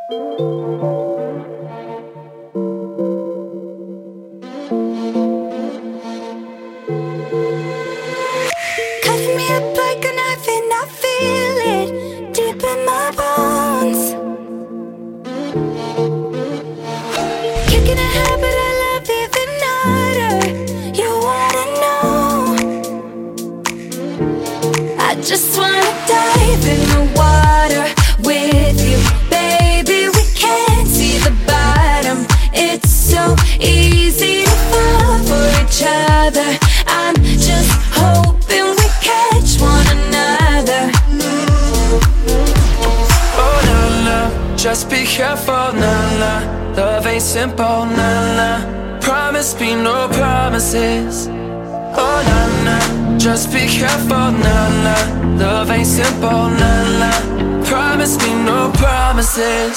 Cutting me up like a knife and I feel it deep in my bones. Kicking a habit I love even harder. You wanna know? I just wanna dive in the water with you, baby. We can't see the bottom. It's so easy to fall for each other. I'm just hoping we catch one another. Oh na na, just be careful, na na. Love ain't simple, na na. Promise me no promises. Oh na na, just be careful, na na. Love ain't simple, na na. Promise me no promises.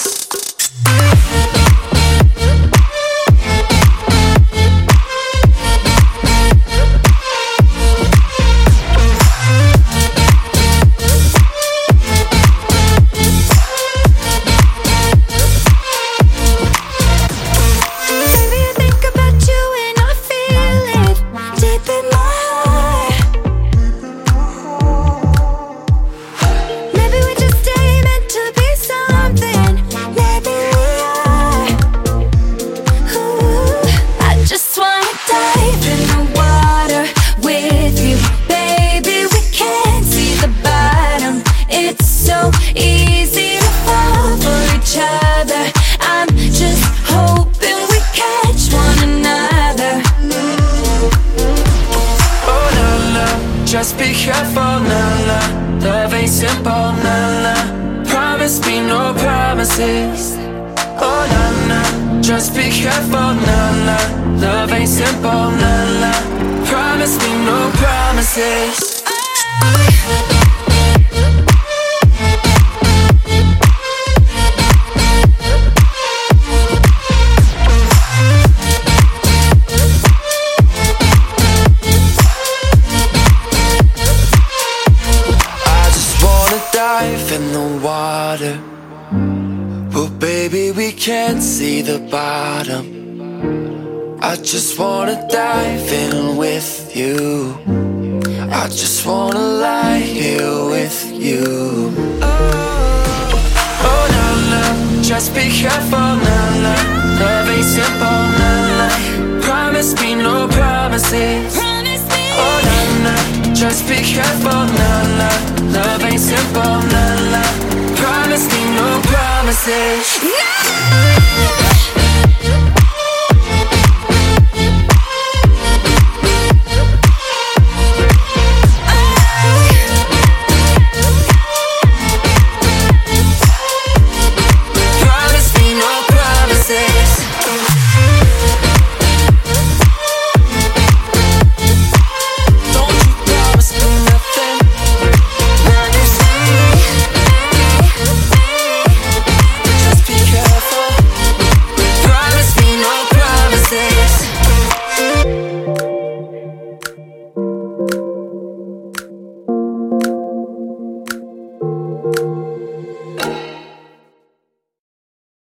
Just be careful, na na. Love ain't simple, na na. Promise me no promises. Oh na na. Just be careful, na na. Love ain't simple, na na. Promise me no promises. In the water, but baby we can't see the bottom. I just wanna dive in with you. I just wanna lie here with you. Oh na na, just be careful, na na. Love ain't simple, na na. Promise me no promises. Oh na na, just be careful, na na. Love ain't simple, na na. Promise me no promises.